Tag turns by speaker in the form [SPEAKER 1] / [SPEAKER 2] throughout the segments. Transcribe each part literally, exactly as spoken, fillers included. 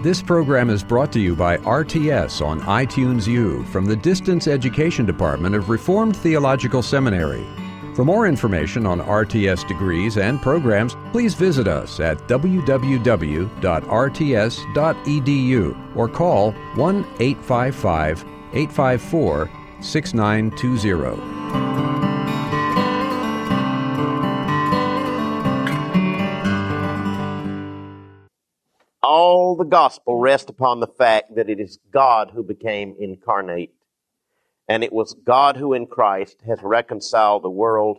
[SPEAKER 1] This program is brought to you by R T S on iTunes U from the Distance Education Department of Reformed Theological Seminary. For more information on R T S degrees and programs, please visit us at w w w dot r t s dot e d u or call one eight five five, eight five four, six nine two zero.
[SPEAKER 2] All the gospel rests upon the fact that it is God who became incarnate. And it was God who in Christ has reconciled the world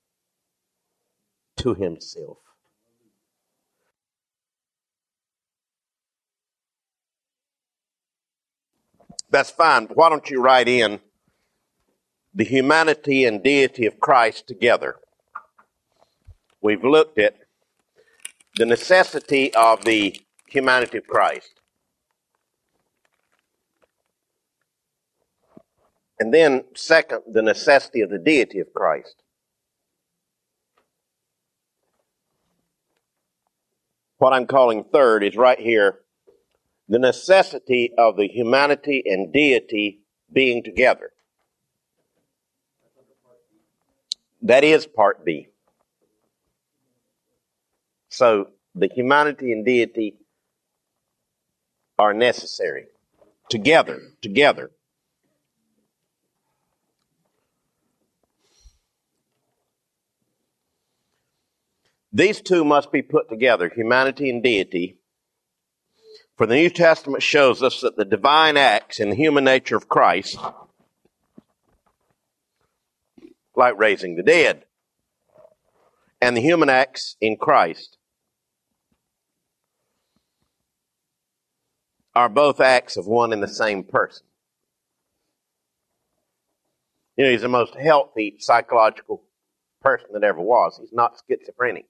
[SPEAKER 2] to himself. That's fine, but why don't you write in the humanity and deity of Christ together? We've looked at the necessity of the humanity of Christ. And then, second, the necessity of the deity of Christ. What I'm calling third is right here, the necessity of the humanity and deity being together. That is part B. So, the humanity and deity are necessary. Together, together. These two must be put together, humanity and deity. For the New Testament shows us that the divine acts in the human nature of Christ, like raising the dead, and the human acts in Christ are both acts of one and the same person. You know, he's the most healthy psychological person that ever was. He's not schizophrenic.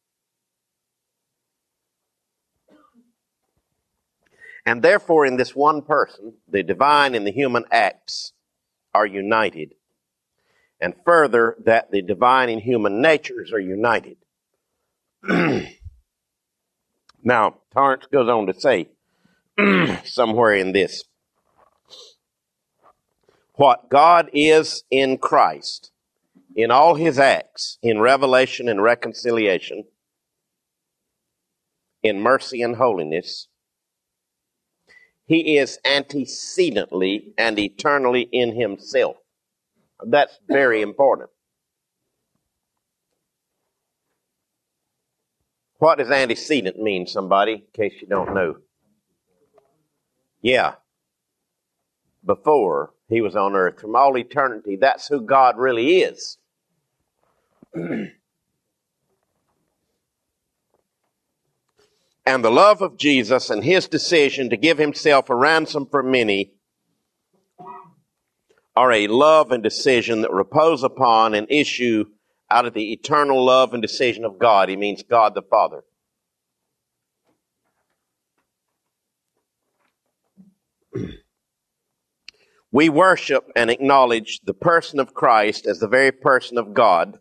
[SPEAKER 2] And therefore, in this one person, the divine and the human acts are united. And further, that the divine and human natures are united. Now, Torrance goes on to say, somewhere in this, what God is in Christ, in all his acts, in revelation and reconciliation, in mercy and holiness, he is antecedently and eternally in himself. That's very important. What does antecedent mean, somebody, in case you don't know? Yeah. Before he was on earth, from all eternity, that's who God really is. And the love of Jesus and his decision to give himself a ransom for many are a love and decision that repose upon and issue out of the eternal love and decision of God. He means God the Father. We worship and acknowledge the person of Christ as the very person of God.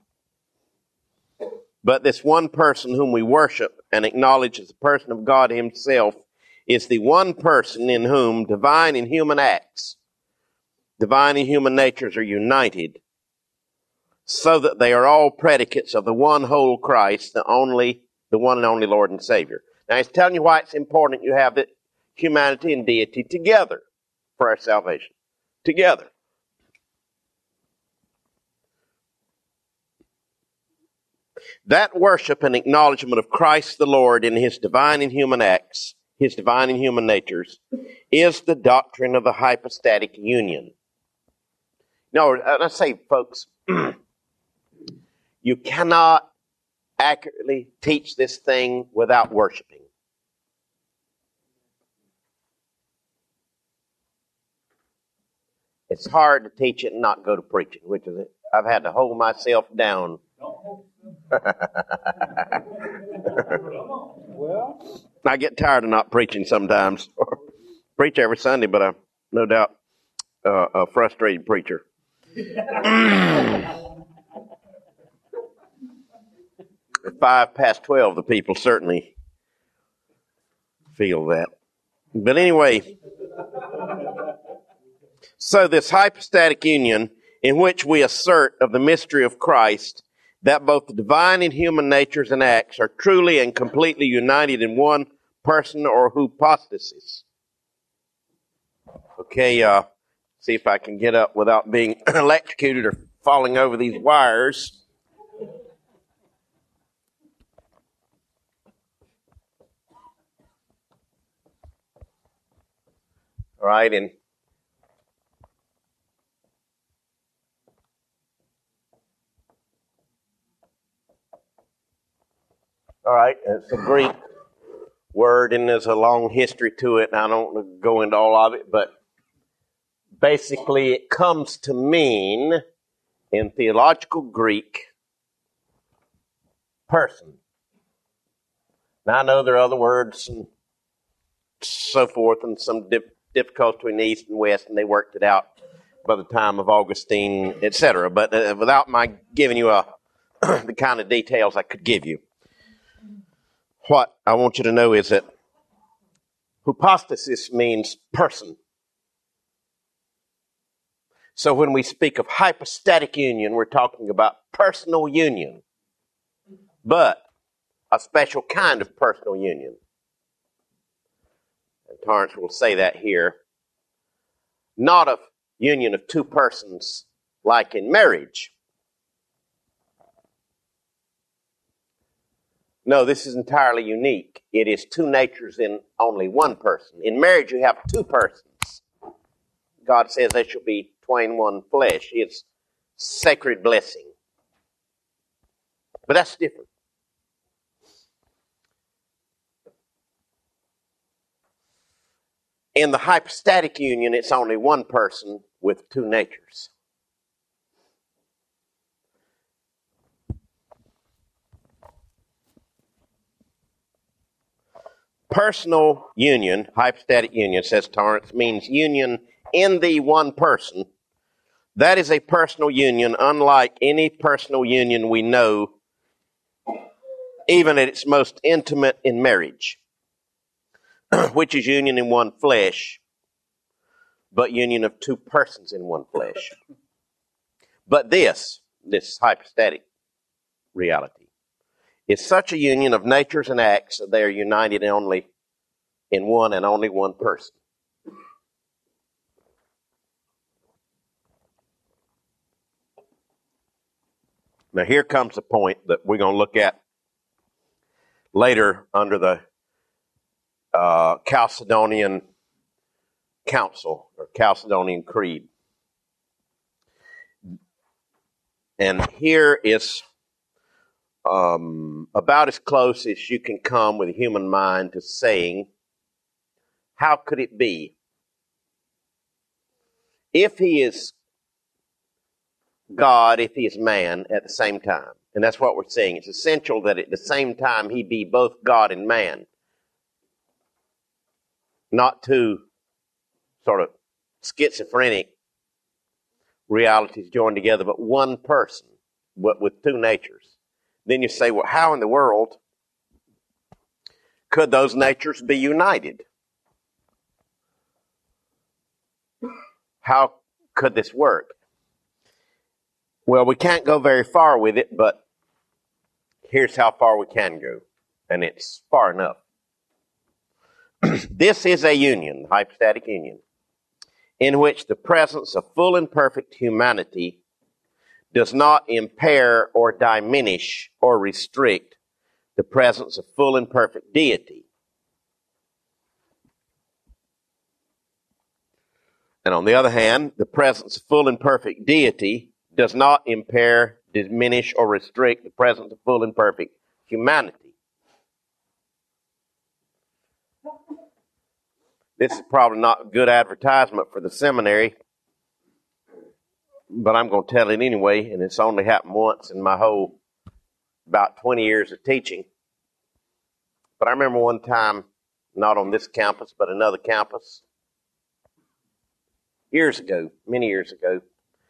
[SPEAKER 2] But this one person whom we worship and acknowledge as the person of God himself is the one person in whom divine and human acts, divine and human natures are united so that they are all predicates of the one whole Christ, the only, the one and only Lord and Savior. Now he's telling you why it's important you have that humanity and deity together for our salvation. Together. That worship and acknowledgement of Christ the Lord in his divine and human acts, his divine and human natures, is the doctrine of the hypostatic union. No, I say, folks, you cannot accurately teach this thing without worshiping. It's hard to teach it and not go to preaching, which is it. I've had to hold myself down. I get tired of not preaching sometimes. Preach every Sunday, but I'm no doubt uh, a frustrated preacher. At five past twelve, the people certainly feel that. But anyway, so this hypostatic union in which we assert of the mystery of Christ that both the divine and human natures and acts are truly and completely united in one person or hypostasis. Okay, uh, see if I can get up without being electrocuted or falling over these wires. All right, and all right, it's a Greek word, and there's a long history to it, and I don't want to go into all of it, but basically it comes to mean, in theological Greek, person. Now, I know there are other words and so forth, and some dip, difficulty between the East and West, and they worked it out by the time of Augustine, et cetera. But uh, without my giving you a, the kind of details I could give you, what I want you to know is that hypostasis means person. So when we speak of hypostatic union, we're talking about personal union, but a special kind of personal union. And Torrance will say that here. Not a union of two persons like in marriage. No, this is entirely unique. It is two natures in only one person. In marriage, you have two persons. God says they shall be twain one flesh. It's sacred blessing. But that's different. In the hypostatic union, it's only one person with two natures. Personal union, hypostatic union, says Torrance, means union in the one person. That is a personal union unlike any personal union we know, even at its most intimate in marriage, which is union in one flesh, but union of two persons in one flesh. But this, this hypostatic reality, is such a union of natures and acts that they are united only in one and only one person. Now here comes a point that we're going to look at later under the uh, Chalcedonian Council or Chalcedonian Creed. And here is um, about as close as you can come with a human mind to saying, how could it be? If he is God, if he is man at the same time. And that's what we're saying. It's essential that at the same time he be both God and man. Not two sort of schizophrenic realities joined together, but one person but with two natures. Then you say, well, how in the world could those natures be united? How could this work? Well, we can't go very far with it, but here's how far we can go, and it's far enough. This is a union, hypostatic union, in which the presence of full and perfect humanity does not impair or diminish or restrict the presence of full and perfect deity. And on the other hand, the presence of full and perfect deity does not impair, diminish, or restrict the presence of full and perfect humanity. This is probably not good advertisement for the seminary, but I'm going to tell it anyway, and it's only happened once in my whole about twenty years of teaching. But I remember one time, not on this campus, but another campus, years ago, many years ago,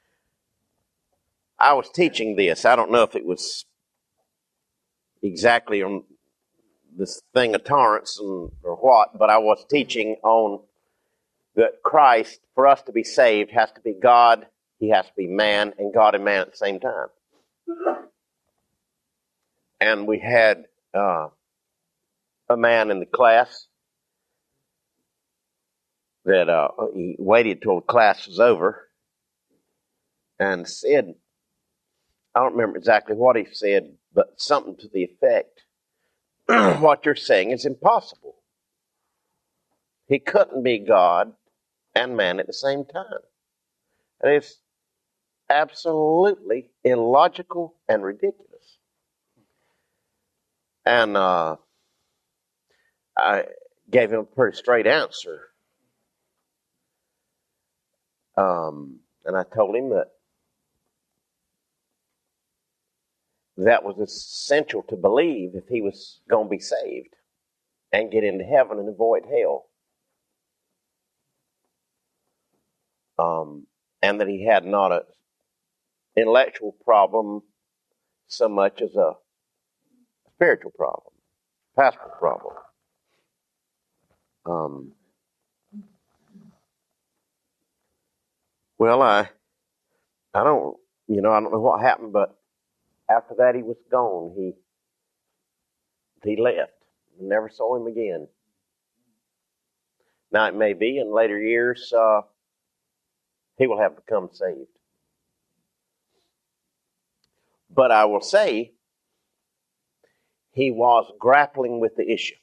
[SPEAKER 2] I was teaching this. I don't know if it was exactly on this thing of Torrance and or what, but I was teaching on that Christ, for us to be saved, has to be God, he has to be man, and God and man at the same time. And we had uh, a man in the class that uh, he waited till the class was over and said, I don't remember exactly what he said, but something to the effect, what you're saying is impossible. He couldn't be God and man at the same time. And it's absolutely illogical and ridiculous. And uh, I gave him a pretty straight answer. Um, and I told him that that was essential to believe if he was going to be saved and get into heaven and avoid hell. Um, and that he had not an intellectual problem so much as a spiritual problem, pastoral problem. Um, well, I, I don't, you know, I don't know what happened, but after that he was gone. He, he left. Never saw him again. Now it may be in later years uh, he will have become saved. But I will say he was grappling with the issue.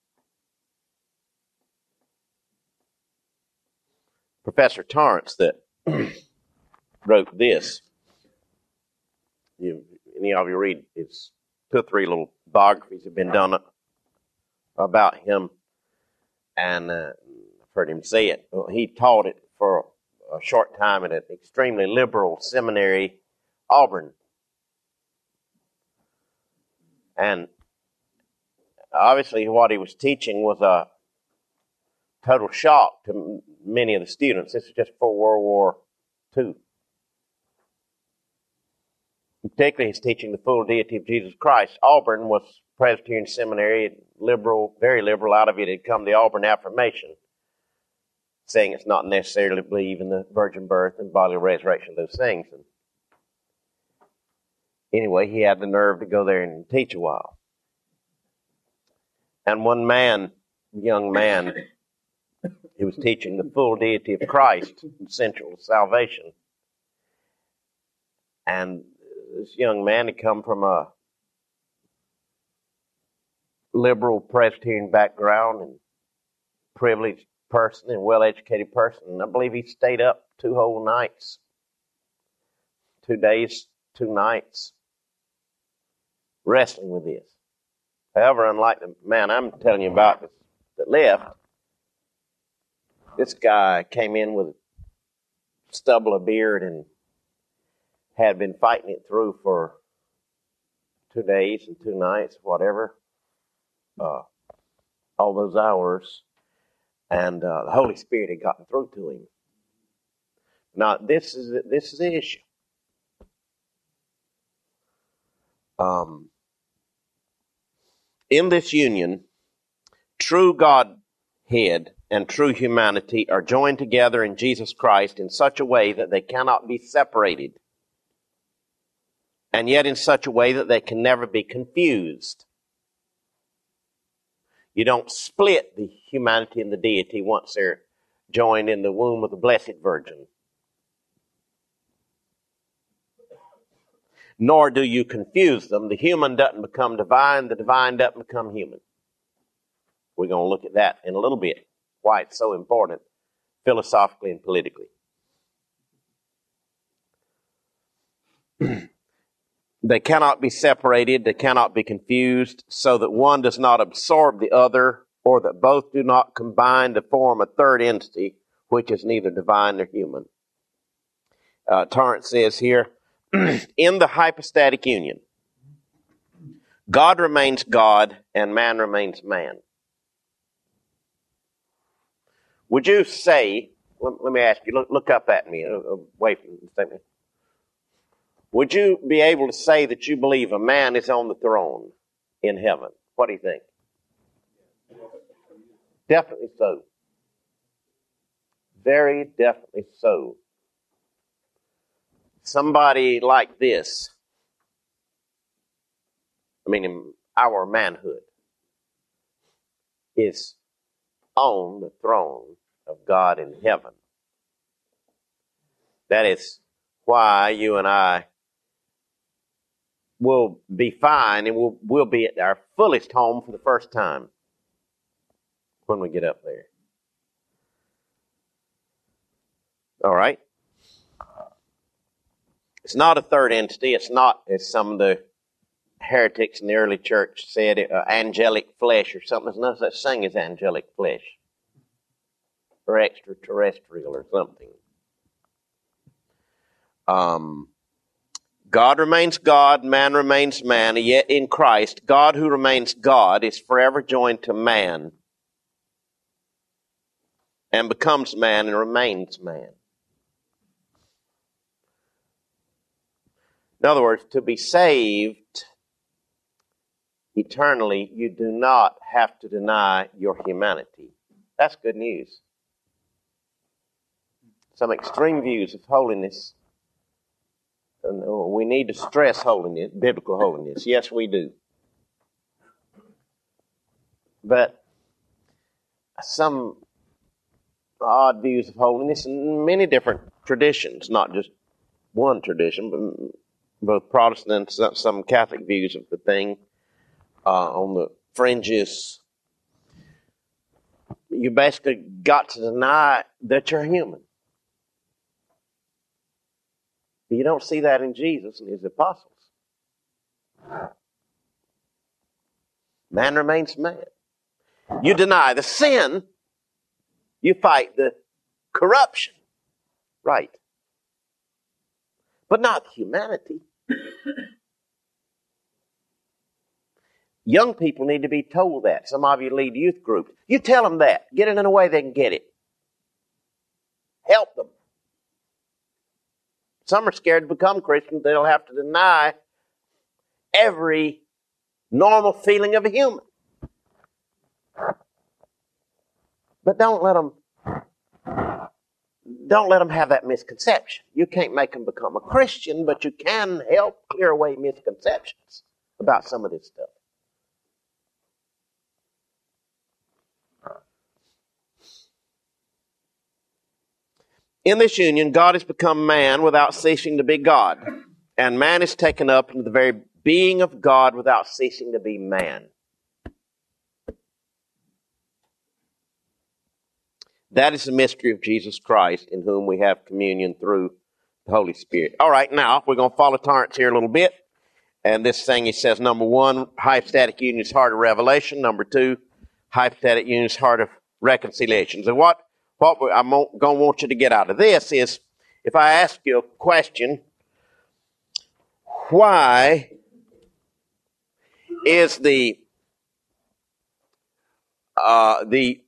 [SPEAKER 2] Professor Torrance that wrote this, you, any of you read his two or three little biographies have been done about him, and uh, I've heard him say it. He taught it for a short time at an extremely liberal seminary, Auburn. And obviously what he was teaching was a total shock to many of the students. This is just before World War Two. Particularly he's teaching the full deity of Jesus Christ. Auburn was Presbyterian seminary, liberal, very liberal. Out of it had come the Auburn Affirmation, saying it's not necessary to believe in the virgin birth and bodily resurrection, those things. And anyway, he had the nerve to go there and teach a while. And one man, young man, he was teaching the full deity of Christ, essential to salvation. And this young man had come from a liberal Presbyterian background and privileged person and well-educated person. And I believe he stayed up two whole nights, two days, two nights, wrestling with this. However, unlike the man I'm telling you about that left, this guy came in with a stubble of beard and had been fighting it through for two days and two nights, whatever, uh, all those hours, and uh, the Holy Spirit had gotten through to him. Now, this is this is the issue. Um, in this union, true Godhead and true humanity are joined together in Jesus Christ in such a way that they cannot be separated, and yet in such a way that they can never be confused. You don't split the humanity and the deity once they're joined in the womb of the Blessed Virgin. Nor do you confuse them. The human doesn't become divine, the divine doesn't become human. We're going to look at that in a little bit, why it's so important philosophically and politically. They cannot be separated, they cannot be confused, so that one does not absorb the other, or that both do not combine to form a third entity, which is neither divine nor human. Uh, Torrance says here, in the hypostatic union, God remains God and man remains man. Would you say, let, let me ask you, look, look up at me, uh, away from the statement. Would you be able to say that you believe a man is on the throne in heaven? What do you think? Definitely so. Very definitely so. Somebody like this, I mean, in our manhood, is on the throne of God in heaven. That is why you and I will be fine and we'll, we'll be at our fullest home for the first time when we get up there. All right? It's not a third entity. It's not, as some of the heretics in the early church said, uh, angelic flesh or something. There's no such thing as angelic flesh or extraterrestrial or something. Um, God remains God, man remains man, yet in Christ, God who remains God is forever joined to man and becomes man and remains man. In other words, to be saved eternally, you do not have to deny your humanity. That's good news. Some extreme views of holiness. We need to stress holiness, biblical holiness. Yes, we do. But some odd views of holiness in many different traditions, not just one tradition, but both Protestant and some Catholic views of the thing uh, on the fringes. You basically got to deny that you're human. You don't see that in Jesus and his apostles. Man remains man. You deny the sin, you fight the corruption. Right. But not humanity. Young people need to be told that. Some of you lead youth groups. You tell them that. Get it in a way they can get it. Help them. Some are scared to become Christians. They'll have to deny every normal feeling of a human. But don't let them, don't let them have that misconception. You can't make them become a Christian, but you can help clear away misconceptions about some of this stuff. In this union, God has become man without ceasing to be God, and man is taken up into the very being of God without ceasing to be man. That is the mystery of Jesus Christ, in whom we have communion through the Holy Spirit. All right, now we're going to follow Torrance here a little bit. And this thing, he says, number one, hypostatic union is heart of revelation. Number two, hypostatic union is heart of reconciliation. So what, what I'm going to want you to get out of this is, if I ask you a question, why is the uh, the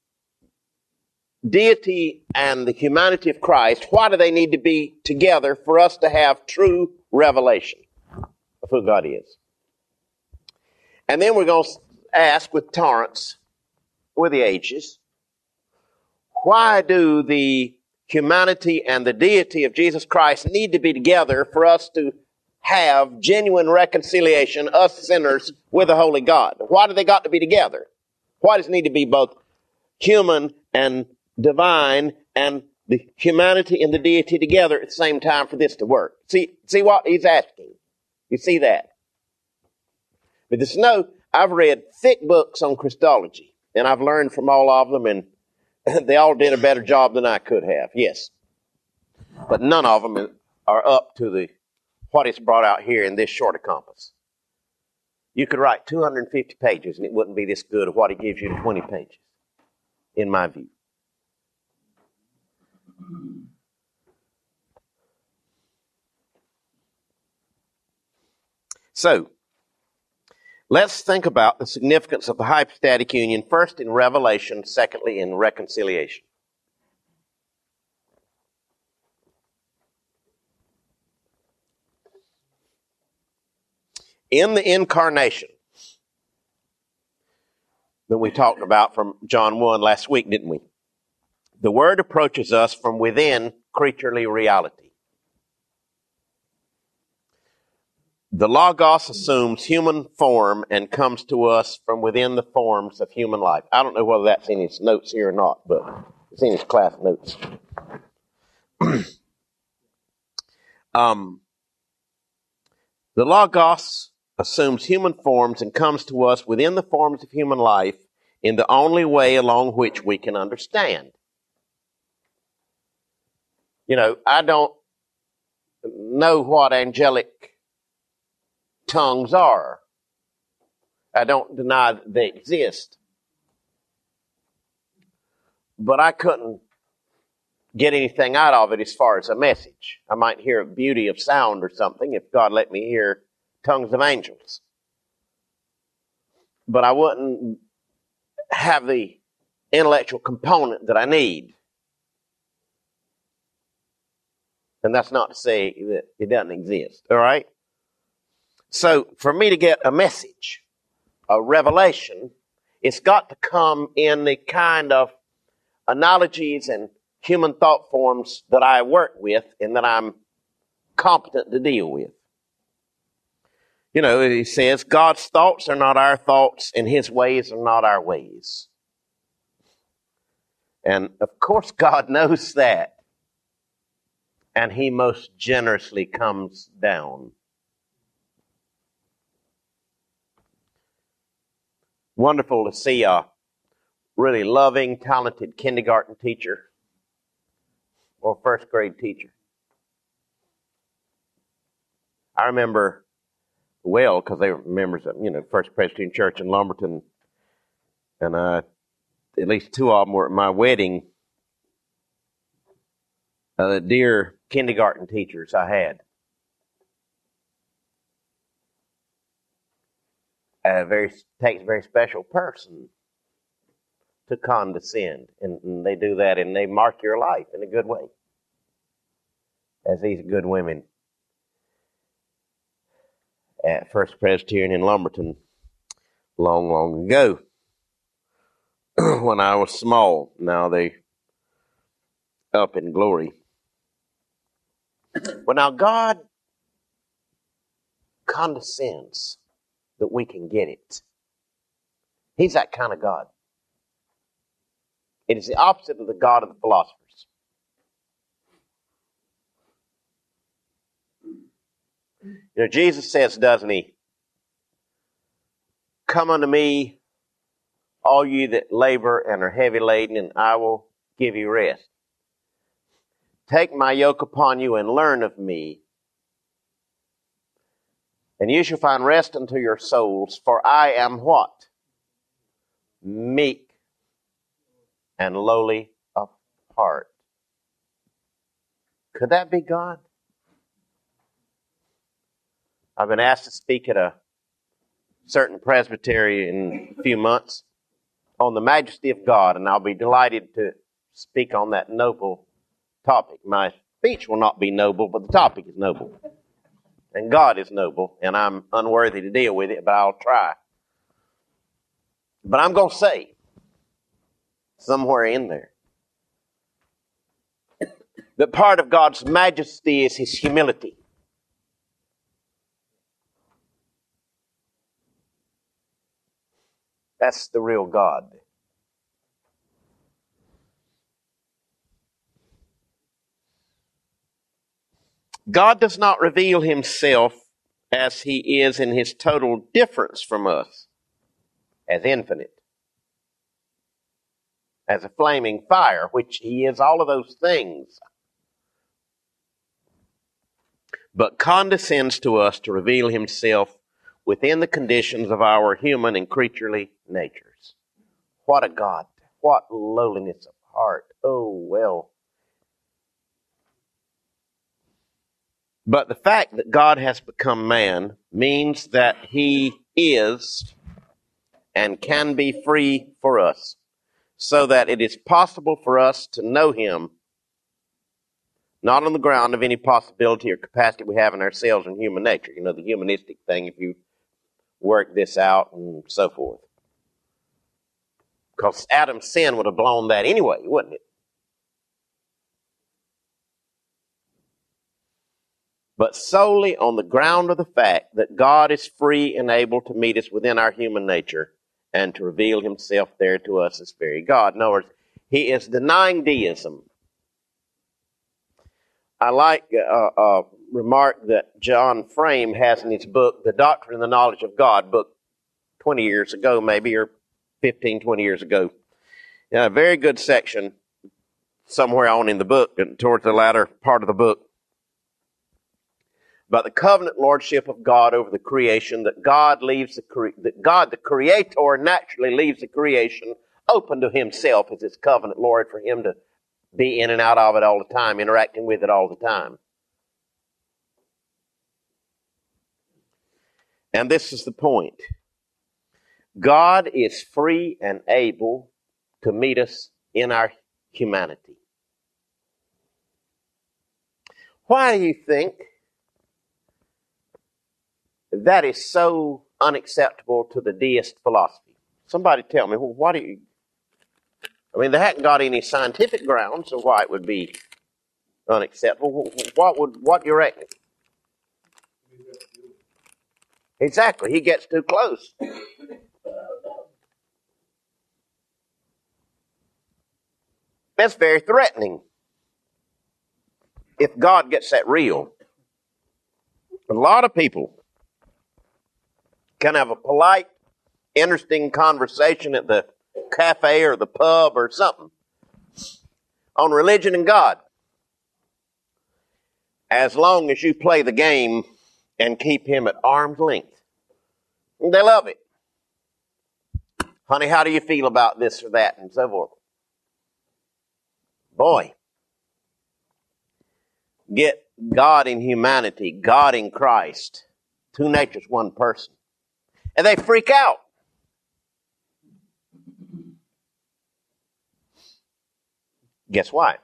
[SPEAKER 2] deity and the humanity of Christ, why do they need to be together for us to have true revelation of who God is? And then we're going to ask with Torrance, with the H's, why do the humanity and the deity of Jesus Christ need to be together for us to have genuine reconciliation, us sinners, with the Holy God? Why do they got to be together? Why does it need to be both human and divine and the humanity and the deity together at the same time for this to work? See, see what he's asking? You see that? But this no, I've read thick books on Christology, and I've learned from all of them, and they all did a better job than I could have, yes. But none of them are up to the what is brought out here in this shorter compass. You could write two hundred fifty pages, and it wouldn't be this good of what he gives you in twenty pages, in my view. So, let's think about the significance of the hypostatic union, first in revelation, secondly in reconciliation. In the incarnation, that we talked about from John one last week, didn't we? The Word approaches us from within creaturely reality. The Logos assumes human form and comes to us from within the forms of human life. I don't know whether that's in his notes here or not, but it's in his class notes. um, the Logos assumes human forms and comes to us within the forms of human life in the only way along which we can understand. You know, I don't know what angelic tongues are. I don't deny that they exist. But I couldn't get anything out of it as far as a message. I might hear a beauty of sound or something if God let me hear tongues of angels. But I wouldn't have the intellectual component that I need. And that's not to say that it doesn't exist, all right? So for me to get a message, a revelation, it's got to come in the kind of analogies and human thought forms that I work with and that I'm competent to deal with. You know, he says, God's thoughts are not our thoughts and his ways are not our ways. And of course God knows that. And he most generously comes down. Wonderful to see a really loving, talented kindergarten teacher or first grade teacher. I remember well, because they were members of, you know, First Presbyterian Church in Lumberton, and uh, at least two of them were at my wedding. Uh, the dear kindergarten teachers I had. A very takes a very special person to condescend, and, and they do that, and they mark your life in a good way, as these good women at First Presbyterian in Lumberton long, long ago when I was small. Now they up in glory. Well, now God condescends that we can get it. He's that kind of God. It is the opposite of the God of the philosophers. You know, Jesus says, doesn't he? Come unto me, all you that labor and are heavy laden, and I will give you rest. Take my yoke upon you and learn of me, and you shall find rest unto your souls, for I am what? Meek and lowly of heart. Could that be God? I've been asked to speak at a certain presbytery in a few months on the majesty of God, and I'll be delighted to speak on that noble topic. My speech will not be noble, but the topic is noble. And God is noble, and I'm unworthy to deal with it, but I'll try. But I'm going to say, somewhere in there, that part of God's majesty is his humility. That's the real God. God does not reveal himself as he is in his total difference from us, as infinite, as a flaming fire, which he is all of those things, but condescends to us to reveal himself within the conditions of our human and creaturely natures. What a God. What lowliness of heart. Oh, well. But the fact that God has become man means that he is and can be free for us, so that it is possible for us to know him, not on the ground of any possibility or capacity we have in ourselves and human nature. You know, the humanistic thing, if you work this out and so forth. Because Adam's sin would have blown that anyway, wouldn't it? But solely on the ground of the fact that God is free and able to meet us within our human nature and to reveal himself there to us as very God. In other words, he is denying deism. I like a, a remark that John Frame has in his book, The Doctrine and the Knowledge of God, book twenty years ago maybe, or fifteen, twenty years ago. In a very good section somewhere on in the book, and towards the latter part of the book, about the covenant lordship of God over the creation, that God leaves the cre- that God, the Creator, naturally leaves the creation open to himself as its covenant Lord for him to be in and out of it all the time, interacting with it all the time. And this is the point. God is free and able to meet us in our humanity. Why do you think that is so unacceptable to the deist philosophy? Somebody tell me, well, what do you... I mean, they haven't got any scientific grounds of why it would be unacceptable. What would, what do you reckon? Exactly, he gets too close. That's very threatening. If God gets that real. A lot of people can have a polite, interesting conversation at the cafe or the pub or something on religion and God, as long as you play the game and keep him at arm's length. They love it. Honey, how do you feel about this or that and so forth? Boy, get God in humanity, God in Christ, two natures, one person, and they freak out. Guess why?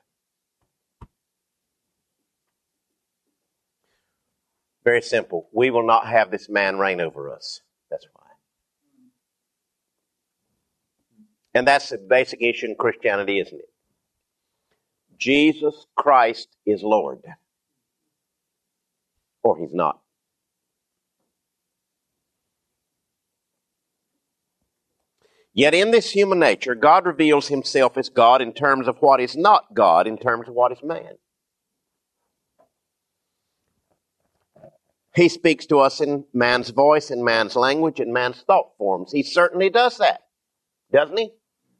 [SPEAKER 2] Very simple. We will not have this man reign over us. That's why. And that's the basic issue in Christianity, isn't it? Jesus Christ is Lord. Or he's not. Yet in this human nature, God reveals himself as God in terms of what is not God, in terms of what is man. He speaks to us in man's voice, in man's language, in man's thought forms. He certainly does that, doesn't he?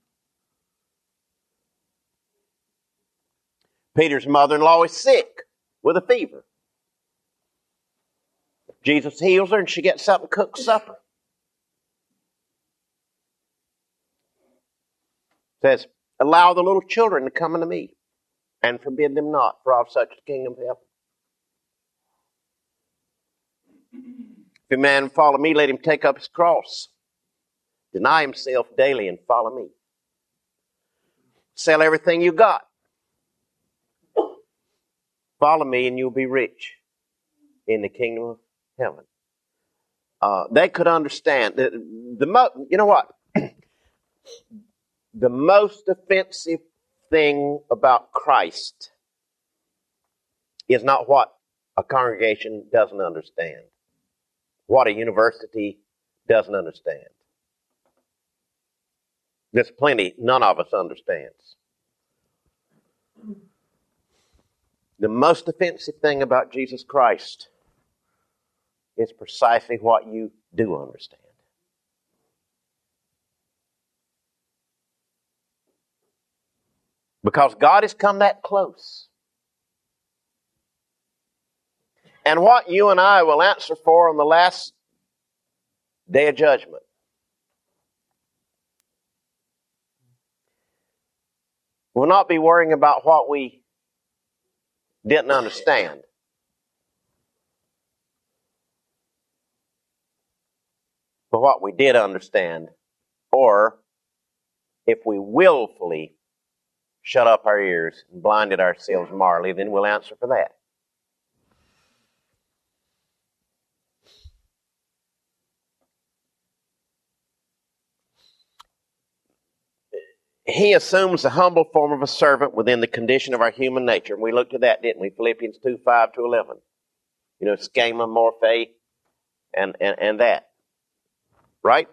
[SPEAKER 2] Peter's mother-in-law is sick with a fever. Jesus heals her and she gets up and cooks supper. Says, allow the little children to come unto me and forbid them not, for of such the kingdom of heaven. If a man follow me, let him take up his cross, deny himself daily and follow me. Sell everything you got. Follow me and you'll be rich in the kingdom of heaven. Uh, they could understand. The, the mo- you know what? The most offensive thing about Christ is not what a congregation doesn't understand, what a university doesn't understand. There's plenty none of us understands. The most offensive thing about Jesus Christ is precisely what you do understand. Because God has come that close. And what you and I will answer for on the last day of judgment will not be worrying about what we didn't understand. But what we did understand, or if we willfully shut up our ears and blinded ourselves morally, then we'll answer for that. he assumes the humble form of a servant within the condition of our human nature. And we looked at that, didn't we? Philippians two, five to eleven. You know, schema, morphe, and, and, and that. Right?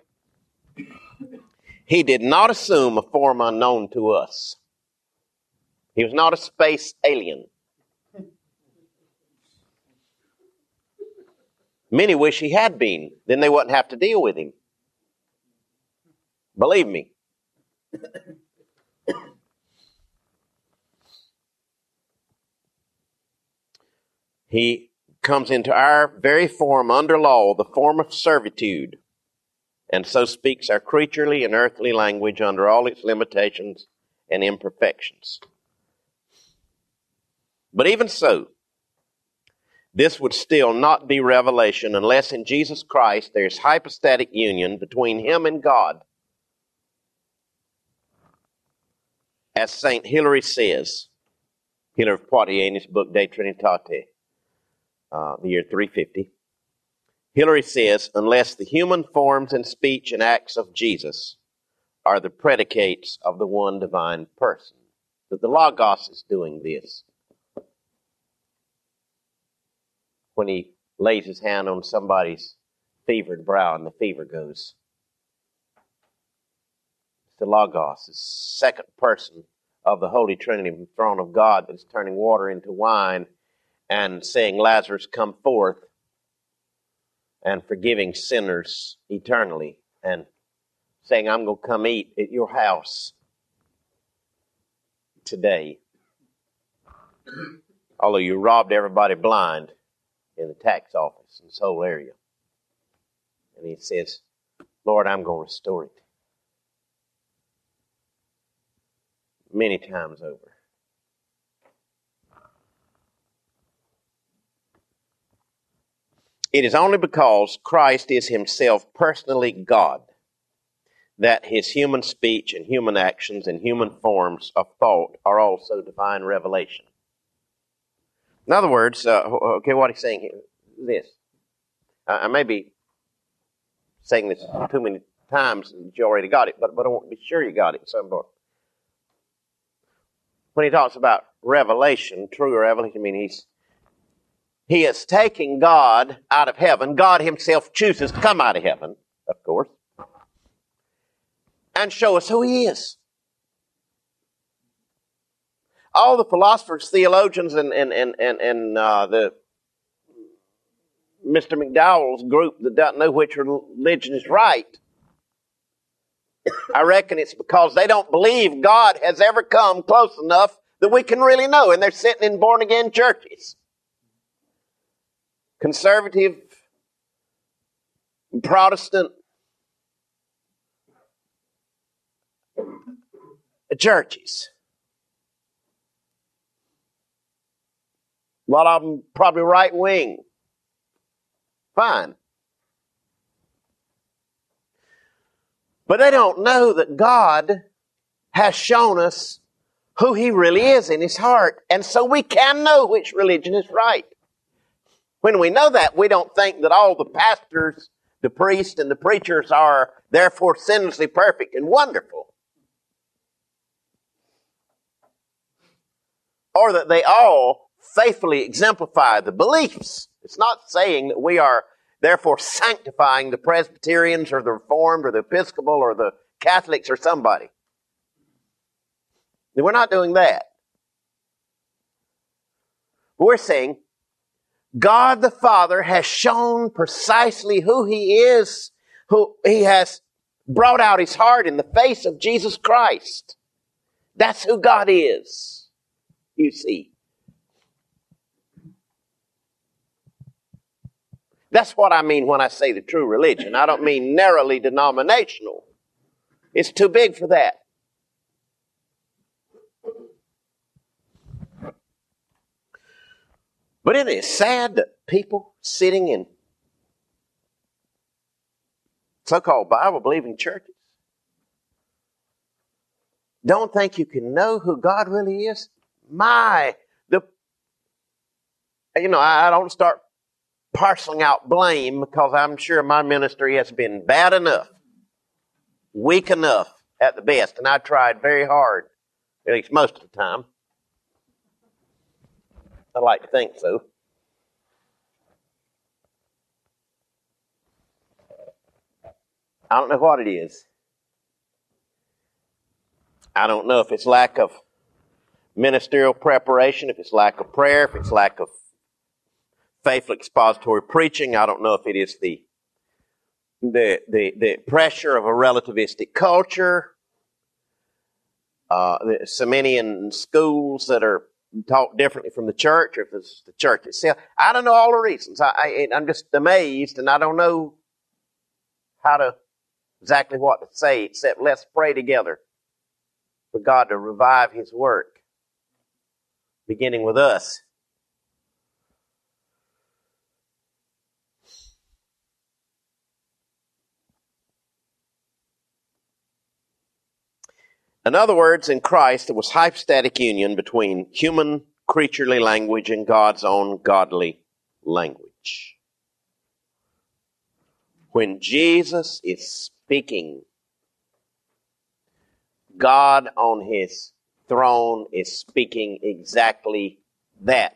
[SPEAKER 2] He did not assume a form unknown to us. He was not a space alien. Many wish he had been. Then they wouldn't have to deal with him. Believe me. He comes into our very form under law, the form of servitude, and so speaks our creaturely and earthly language under all its limitations and imperfections. But even so, this would still not be revelation unless in Jesus Christ there is hypostatic union between him and God. As Saint Hilary says, Hilary of Poitiers in his book De Trinitate, uh, the year three fifty, Hilary says, unless the human forms and speech and acts of Jesus are the predicates of the one divine person, that the Logos is doing this. When he lays his hand on somebody's fevered brow and the fever goes. The Logos is the second person of the Holy Trinity, the throne of God, that is turning water into wine and saying, Lazarus, come forth, and forgiving sinners eternally, and saying, I'm going to come eat at your house today. Although you robbed everybody blind in the tax office in this whole area. And he says, Lord, I'm going to restore it. Many times over. It is only because Christ is himself personally God that his human speech and human actions and human forms of thought are also divine revelation. In other words, uh, okay, what he's saying here, this. I, I may be saying this too many times that you already got it, but, but I want to be sure you got it some point. When he talks about revelation, true revelation, I mean he's he is taking God out of heaven. God himself chooses to come out of heaven, of course, and show us who he is. All the philosophers, theologians, and and and and, and uh, the Mister McDowell's group that doesn't know which religion is right, I reckon it's because they don't believe God has ever come close enough that we can really know, and they're sitting in born-again churches. Conservative, Protestant churches. A lot of them probably right-wing. Fine. But they don't know that God has shown us who he really is in his heart. And so we can know which religion is right. When we know that, we don't think that all the pastors, the priests, and the preachers are therefore sinlessly perfect and wonderful. Or that they all faithfully exemplify the beliefs. It's not saying that we are therefore sanctifying the Presbyterians or the Reformed or the Episcopal or the Catholics or somebody. We're not doing that. We're saying God the Father has shown precisely who he is, who he has brought out his heart in the face of Jesus Christ. That's who God is, you see. That's what I mean when I say the true religion. I don't mean narrowly denominational. It's too big for that. But it is sad that people sitting in so-called Bible-believing churches don't think you can know who God really is. My, the, you know, I don't start parceling out blame because I'm sure my ministry has been bad enough, weak enough, at the best, and I tried very hard, at least most of the time. I like to think so. I don't know what it is. I don't know if it's lack of ministerial preparation, if it's lack of prayer, if it's lack of faithful expository preaching. I don't know if it is the the the, the pressure of a relativistic culture, uh, the Seminian schools that are taught differently from the church, or if it's the church itself. I don't know all the reasons. I, I, I'm just amazed, and I don't know how to exactly what to say, except let's pray together for God to revive His work, beginning with us. In other words, in Christ, there was hypostatic union between human creaturely language and God's own godly language. When Jesus is speaking, God on His throne is speaking exactly that.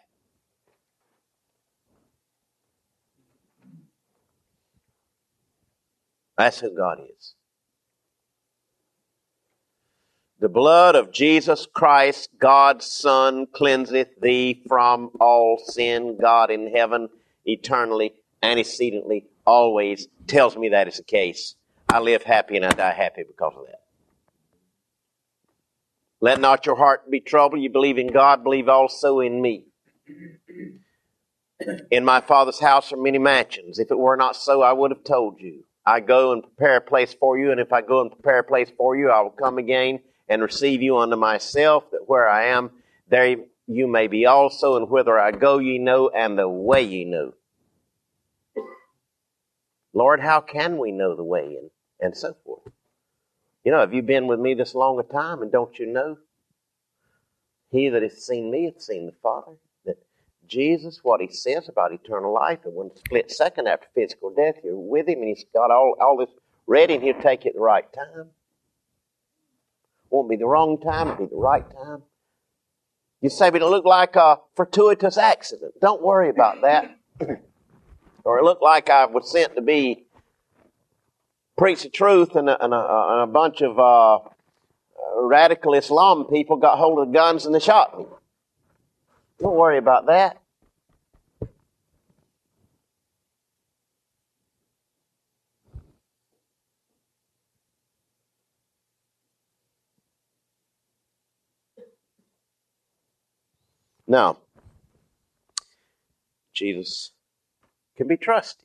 [SPEAKER 2] That's who God is. The blood of Jesus Christ, God's Son, cleanseth thee from all sin. God in heaven, eternally, antecedently, always tells me that is the case. I live happy and I die happy because of that. Let not your heart be troubled. You believe in God, believe also in me. In my Father's house are many mansions. If it were not so, I would have told you. I go and prepare a place for you, and if I go and prepare a place for you, I will come again and receive you unto myself, that where I am, there you may be also, and whither I go ye know, and the way ye know. Lord, how can we know the way, and, and so forth? You know, have you been with me this long a time, and don't you know? He that hath seen me hath seen the Father. That Jesus, what He says about eternal life, and when split second after physical death, you're with Him, and He's got all, all this ready, and He'll take you at the right time. Won't be the wrong time, it'll be the right time. You say, but it'll look like a fortuitous accident. Don't worry about that. Or it looked like I was sent to be preach the truth, and a, and a, and a bunch of uh, radical Islam people got hold of the guns and they shot me. Don't worry about that. Now, Jesus can be trusted.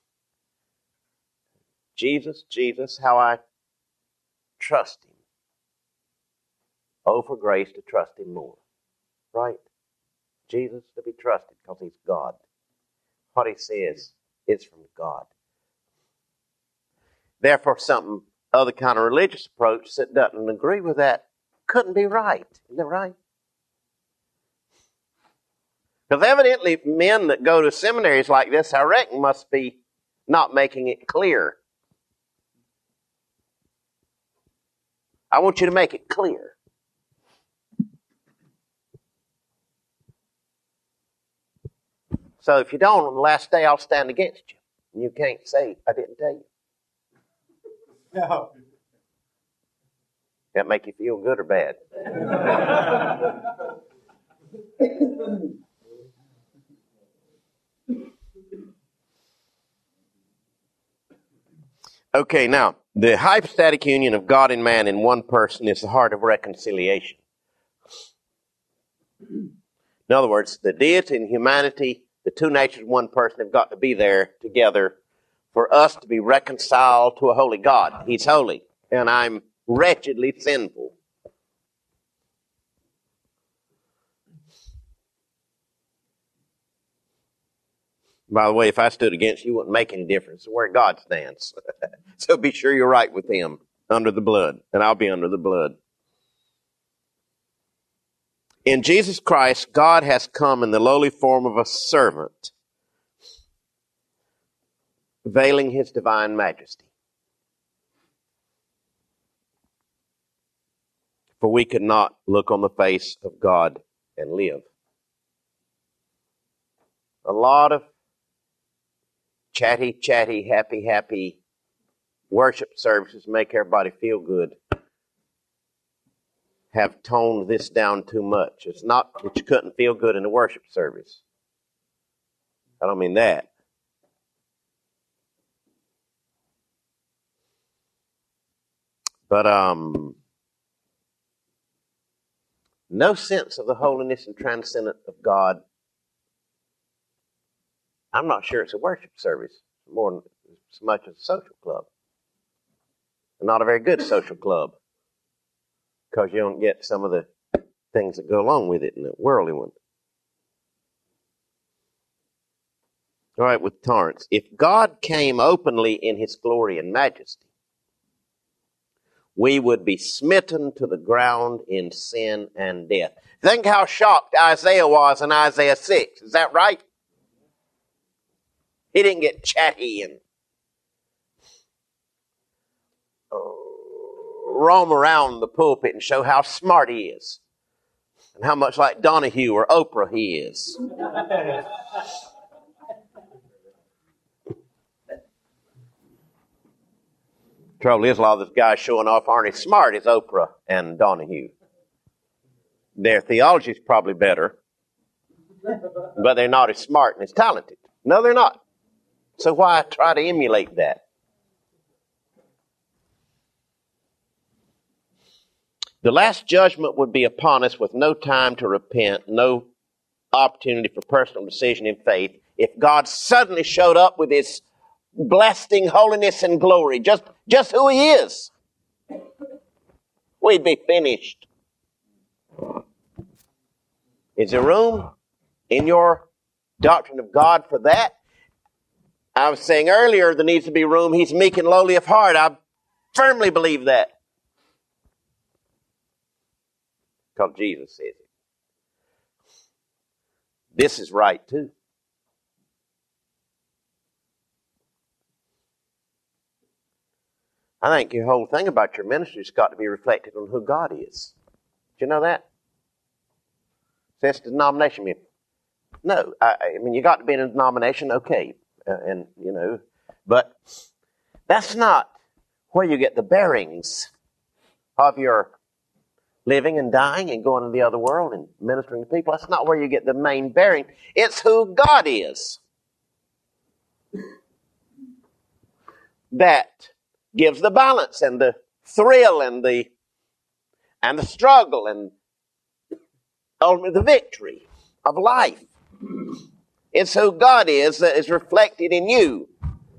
[SPEAKER 2] Jesus, Jesus, how I trust Him. Oh, for grace to trust Him more. Right? Jesus to be trusted because He's God. What He says is from God. Therefore, some other kind of religious approach that doesn't agree with that couldn't be right. Isn't that right? Because evidently men that go to seminaries like this, I reckon, must be not making it clear. I want you to make it clear. So if you don't, on the last day I'll stand against you. And you can't say, I didn't tell you. No. That make you feel good or bad? Okay, now, the hypostatic union of God and man in one person is the heart of reconciliation. In other words, the deity and humanity, the two natures of one person, have got to be there together for us to be reconciled to a holy God. He's holy, and I'm wretchedly sinful. By the way, if I stood against you, it wouldn't make any difference where God stands. So be sure you're right with Him under the blood, and I'll be under the blood. In Jesus Christ, God has come in the lowly form of a servant, veiling His divine majesty. for we could not look on the face of God and live. A lot of chatty, chatty, happy, happy worship services make everybody feel good have toned this down too much. It's not that you couldn't feel good in a worship service. I don't mean that. But um, no sense of the holiness and transcendence of God. I'm not sure it's a worship service more than so much as a social club. Not a very good social club, because you don't get some of the things that go along with it in the worldly one. All right, with Torrance. If God came openly in his glory and majesty, we would be smitten to the ground in sin and death. Think how shocked Isaiah was in Isaiah six. Is that right? He didn't get chatty and uh, roam around the pulpit and show how smart he is and how much like Donahue or Oprah he is. Trouble is, a lot of those guys showing off aren't as smart as Oprah and Donahue. Their theology is probably better, but they're not as smart and as talented. No, they're not. So why try to emulate that? The last judgment would be upon us with no time to repent, no opportunity for personal decision in faith, if God suddenly showed up with his blasting holiness and glory, just, just who he is. We'd be finished. Is there room in your doctrine of God for that? I was saying earlier there needs to be room. He's meek and lowly of heart. I firmly believe that. Because Jesus says it. This is right too. I think your whole thing about your ministry has got to be reflected on who God is. Do you know that? Since the denomination, no, I, I mean, you got to be in a denomination, okay, uh, and you know, but that's not where you get the bearings of your living and dying and going to the other world and ministering to people. That's not where you get the main bearing. It's who God is. That gives the balance and the thrill and the and the struggle and ultimately the victory of life. It's who God is that is reflected in you.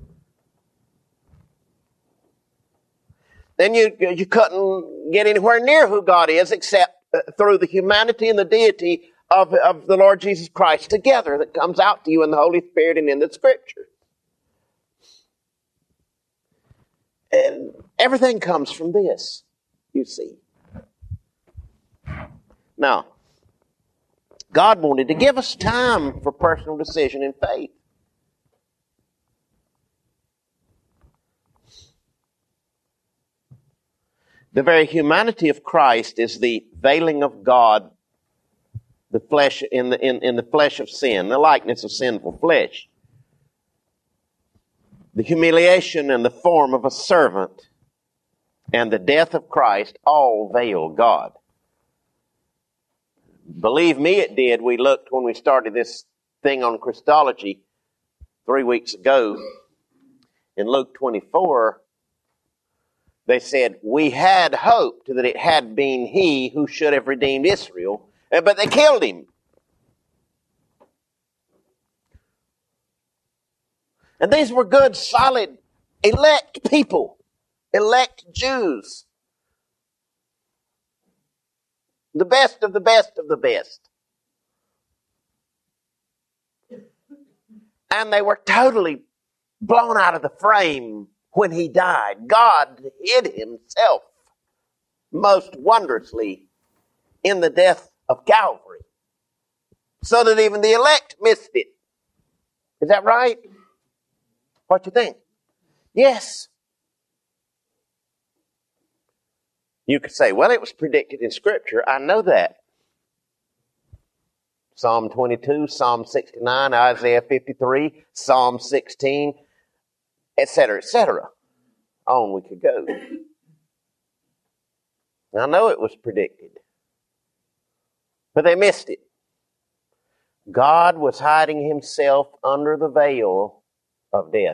[SPEAKER 2] Then you you couldn't get anywhere near who God is except through the humanity and the deity of, of the Lord Jesus Christ together that comes out to you in the Holy Spirit and in the Scripture. And everything comes from this, you see. Now, God wanted to give us time for personal decision in faith. The very humanity of Christ is the veiling of God, the flesh in the in, in the flesh of sin, the likeness of sinful flesh. The humiliation and the form of a servant and the death of Christ all veil God. Believe me, it did. We looked when we started this thing on Christology three weeks ago in Luke twenty-four. They said, we had hoped that it had been he who should have redeemed Israel, but they killed him. And these were good, solid, elect people, elect Jews. The best of the best of the best. And they were totally blown out of the frame when he died. God hid himself most wondrously in the death of Calvary, so that even the elect missed it. Is that right? What you think? Yes. You could say, well, it was predicted in Scripture. I know that. Psalm twenty-two, Psalm sixty-nine, Isaiah fifty-three, Psalm sixteen, et cetera, et cetera. On we could go. I know it was predicted, but they missed it. God was hiding himself under the veil of death.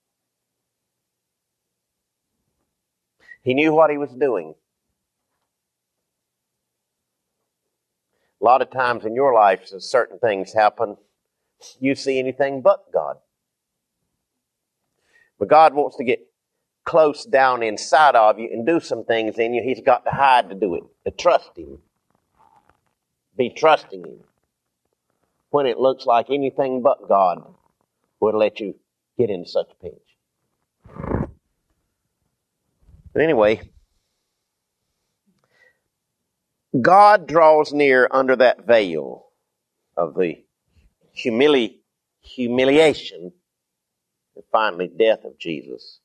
[SPEAKER 2] He knew what he was doing. A lot of times in your life, as certain things happen, you see anything but God. But God wants to get close down inside of you and do some things in you. He's got to hide to do it, to trust him. Be trusting him. When it looks like anything but God would let you get into such a pinch. But anyway, God draws near under that veil of the humili- humiliation and finally death of Jesus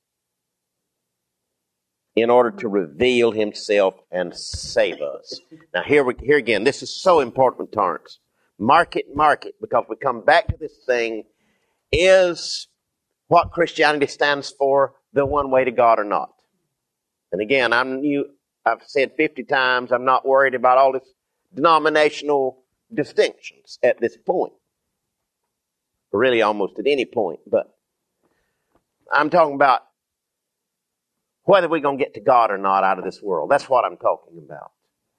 [SPEAKER 2] in order to reveal himself and save us. Now here, we, here again, this is so important, Torrance. Mark it, mark it, because we come back to this thing, is what Christianity stands for the one way to God or not? And again, I'm you, I've said fifty times, I'm not worried about all this denominational distinctions at this point. Really almost at any point, but I'm talking about whether we're going to get to God or not out of this world. That's what I'm talking about.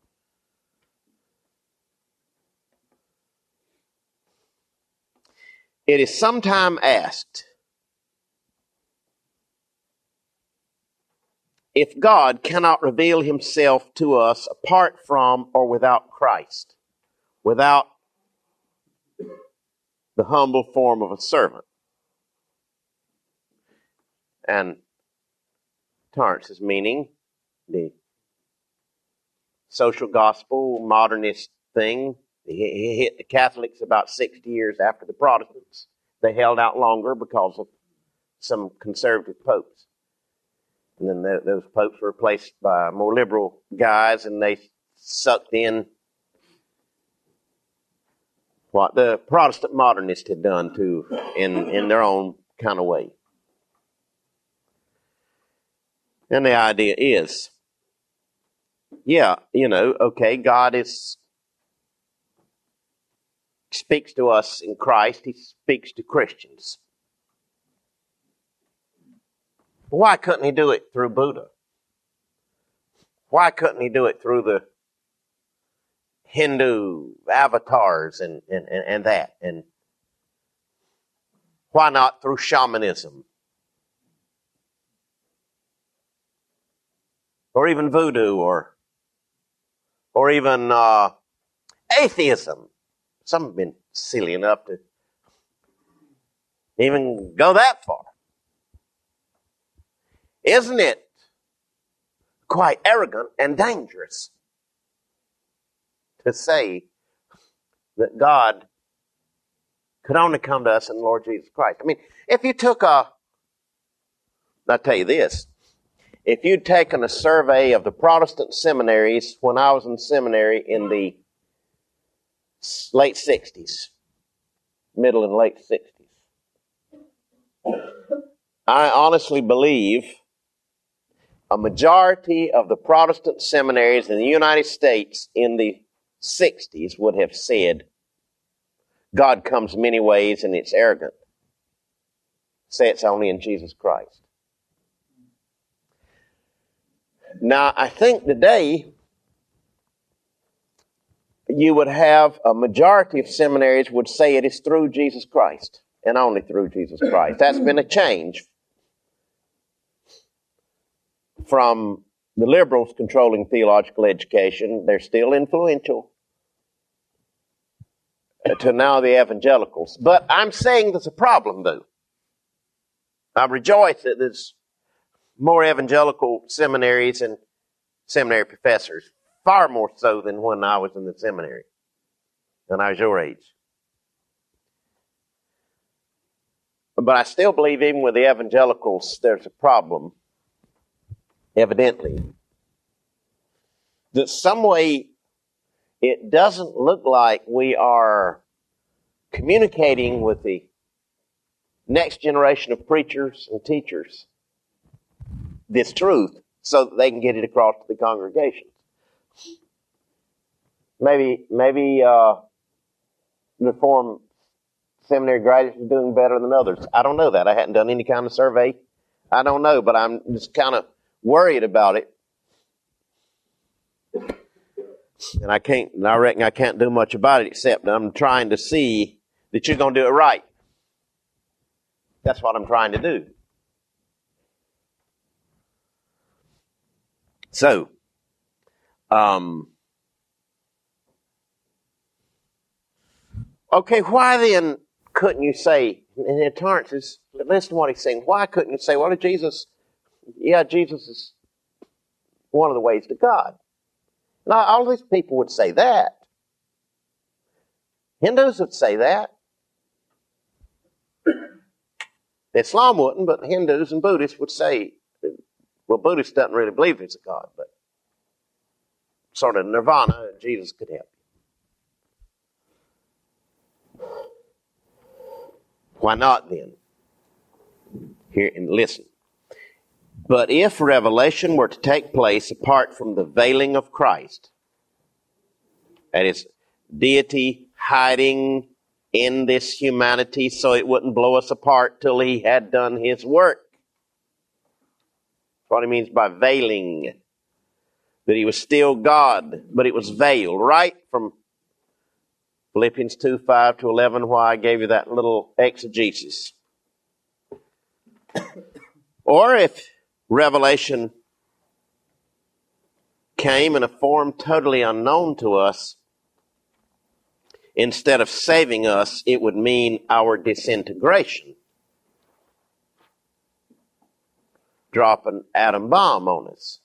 [SPEAKER 2] It is sometime asked, if God cannot reveal himself to us apart from or without Christ, without the humble form of a servant. And Torrance is meaning the social gospel modernist thing. He hit the Catholics about sixty years after the Protestants. They held out longer because of some conservative popes. And then the, those popes were replaced by more liberal guys, and they sucked in what the Protestant modernists had done too, in, in their own kind of way. And the idea is, yeah, you know, okay, God is speaks to us in Christ. He speaks to Christians. Why couldn't he do it through Buddha? Why couldn't he do it through the Hindu avatars and, and, and, and that? And why not through shamanism? Or even voodoo, or or even uh, atheism. Some have been silly enough to even go that far. Isn't it quite arrogant and dangerous to say that God could only come to us in the Lord Jesus Christ? I mean, if you took a, I'll tell you this, if you'd taken a survey of the Protestant seminaries when I was in seminary in the late sixties, middle and late sixties, I honestly believe a majority of the Protestant seminaries in the United States in the sixties would have said, God comes many ways and it's arrogant. Say it's only in Jesus Christ. Now, I think today you would have a majority of seminaries would say it is through Jesus Christ and only through Jesus Christ. That's been a change from the liberals controlling theological education. They're still influential, to now the evangelicals. But I'm saying there's a problem, though. I rejoice that there's more evangelical seminaries and seminary professors, far more so than when I was in the seminary, when I was your age. But I still believe even with the evangelicals, there's a problem, evidently. that some way it doesn't look like we are communicating with the next generation of preachers and teachers this truth so that they can get it across to the congregation. Maybe, maybe uh, Reformed seminary graduates are doing better than others. I don't know that. I hadn't done any kind of survey. I don't know, but I'm just kind of worried about it. And I can't, and I reckon I can't do much about it except I'm trying to see that you're going to do it right. That's what I'm trying to do. So, um, okay, why then couldn't you say, and Torrance is, listen to what he's saying, why couldn't you say, well, Jesus, yeah, Jesus is one of the ways to God. Now, all these people would say that. Hindus would say that. Islam wouldn't, but Hindus and Buddhists would say, well, Buddhists doesn't really believe there's a God, but sort of nirvana, Jesus could help you. Why not then? Here, and listen. But if revelation were to take place apart from the veiling of Christ, that is, deity hiding in this humanity so it wouldn't blow us apart till he had done his work. That's what he means by veiling. That he was still God, but it was veiled, right? From Philippians two, five to eleven, why I gave you that little exegesis. Or if revelation came in a form totally unknown to us, instead of saving us, it would mean our disintegration. Drop an atom bomb on us.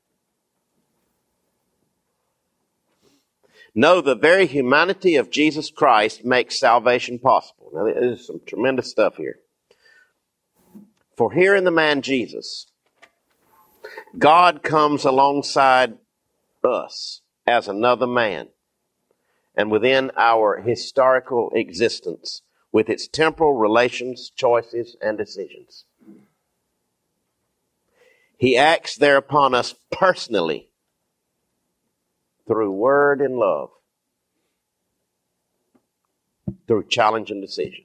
[SPEAKER 2] No, the very humanity of Jesus Christ makes salvation possible. Now, there's some tremendous stuff here. For here in the man Jesus, God comes alongside us as another man, and within our historical existence, with its temporal relations, choices, and decisions. He acts there upon us personally, through word and love, through challenge and decision.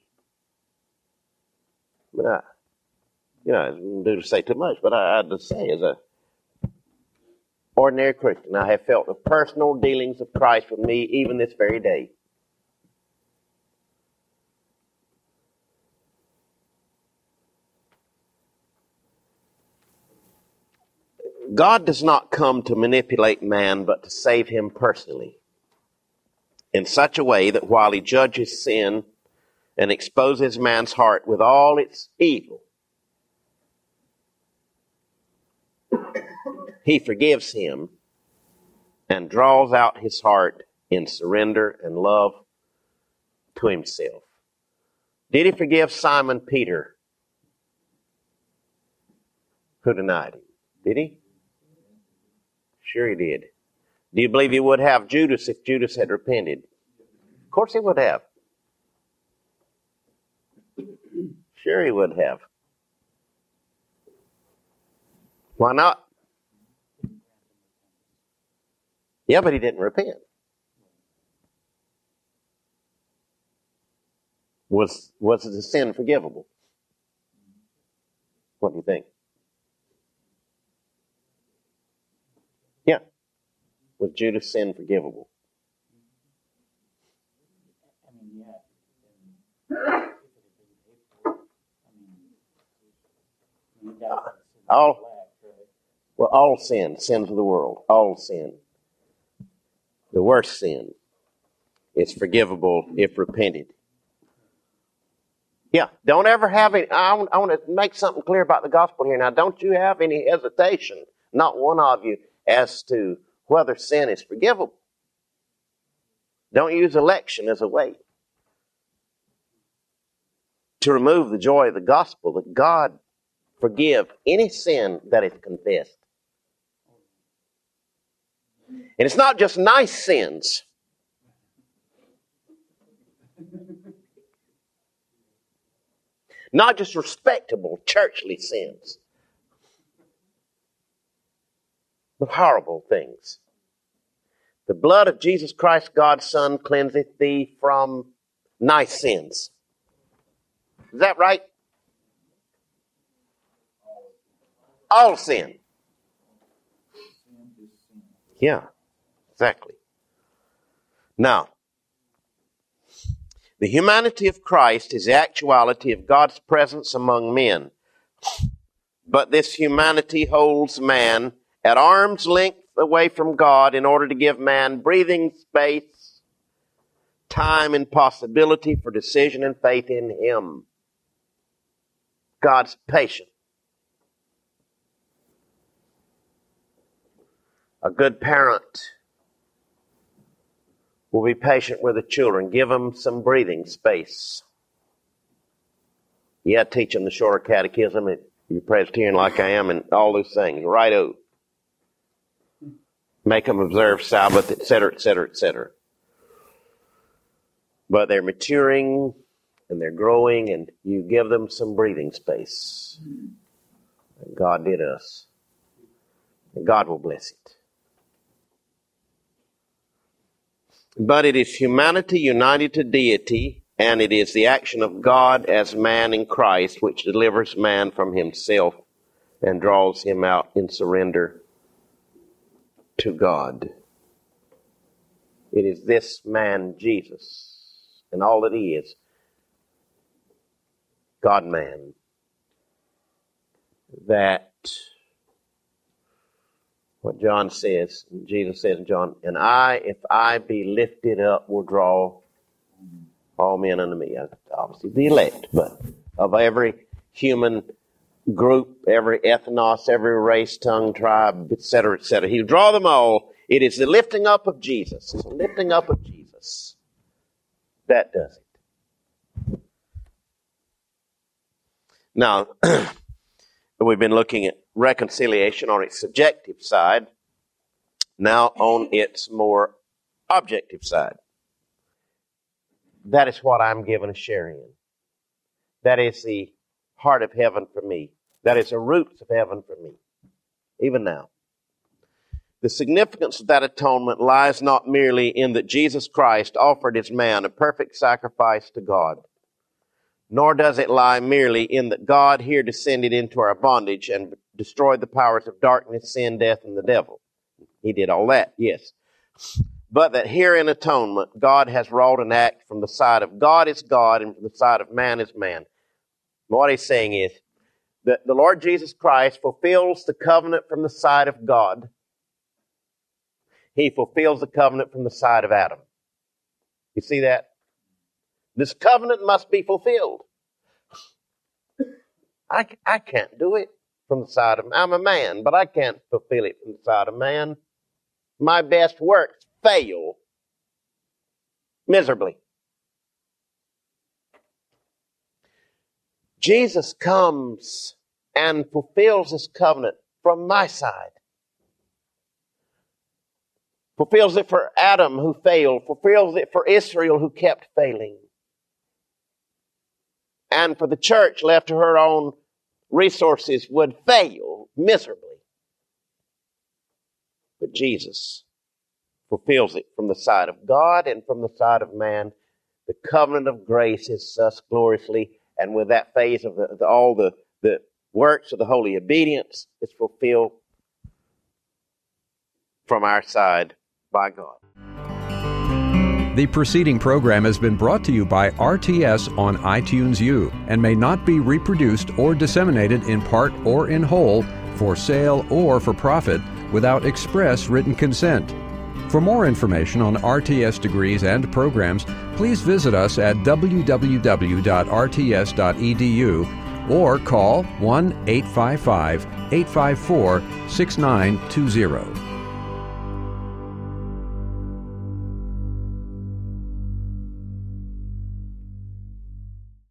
[SPEAKER 2] But I, you know, I don't do to say too much, but I, I have to say, as a ordinary Christian, I have felt the personal dealings of Christ with me even this very day. God does not come to manipulate man, but to save him personally, in such a way that while he judges sin and exposes man's heart with all its evil, he forgives him and draws out his heart in surrender and love to himself. Did he forgive Simon Peter, who denied him? Did he? Sure he did. Do you believe he would have Judas if Judas had repented? Of course he would have. Sure he would have. Why not? Yeah, but he didn't repent. Was, was the sin forgivable? What do you think? Yeah. Was Judas' sin forgivable?
[SPEAKER 3] I mean, yeah.
[SPEAKER 2] All, well, all sin, sins of the world, all sin. The worst sin is forgivable if repented. Yeah, don't ever have any, I, I want to make something clear about the gospel here. Now, don't you have any hesitation, not one of you, as to whether sin is forgivable. Don't use election as a way to remove the joy of the gospel that God forgive any sin that is confessed. And it's not just nice sins. Not just respectable, churchly sins. But horrible things. The blood of Jesus Christ, God's Son, cleanseth thee from nice sins. Is that right? All sin. Yeah, exactly. Now, the humanity of Christ is the actuality of God's presence among men. But this humanity holds man at arm's length away from God in order to give man breathing space, time, and possibility for decision and faith in Him. God's patient. A good parent will be patient with the children. Give them some breathing space. Yeah, teach them the shorter catechism. You're Presbyterian like I am, and all those things. Righto. Make them observe Sabbath, et cetera, et cetera, et cetera. But they're maturing and they're growing, and you give them some breathing space. And God did us. And God will bless it. But it is humanity united to deity, and it is the action of God as man in Christ which delivers man from himself and draws him out in surrender to God. It is this man, Jesus, and all that He is, God-man, that what John says, Jesus says in John, and I, if I be lifted up, will draw all men unto me. Obviously the elect, but of every human group, every ethnos, every race, tongue, tribe, et cetera, et cetera. He'll draw them all. It is the lifting up of Jesus. It's the lifting up of Jesus that does it. Now, we've been looking at reconciliation on its subjective side, now on its more objective side. That is what I'm given a share in. That is the heart of heaven for me. That is the roots of heaven for me, even now. The significance of that atonement lies not merely in that Jesus Christ offered as man a perfect sacrifice to God, nor does it lie merely in that God here descended into our bondage and destroyed the powers of darkness, sin, death, and the devil. He did all that, yes. But that here in atonement, God has wrought an act from the side of God is God and from the side of man is man. What he's saying is that the Lord Jesus Christ fulfills the covenant from the side of God. He fulfills the covenant from the side of Adam. You see that? This covenant must be fulfilled. I, I can't do it from the side of man. I'm a man, but I can't fulfill it from the side of man. My best works fail miserably. Jesus comes and fulfills this covenant from my side. Fulfills it for Adam who failed. Fulfills it for Israel who kept failing. And for the church left to her own resources would fail miserably. But Jesus fulfills it from the side of God and from the side of man. The covenant of grace is thus gloriously, and with that phase of the, the, all the, the works of the holy obedience, is fulfilled from our side by God.
[SPEAKER 1] The preceding program has been brought to you by R T S on iTunes U and may not be reproduced or disseminated in part or in whole for sale or for profit without express written consent. For more information on R T S degrees and programs, please visit us at w w w dot r t s dot e d u or call one eight five five, eight five four, six nine two zero.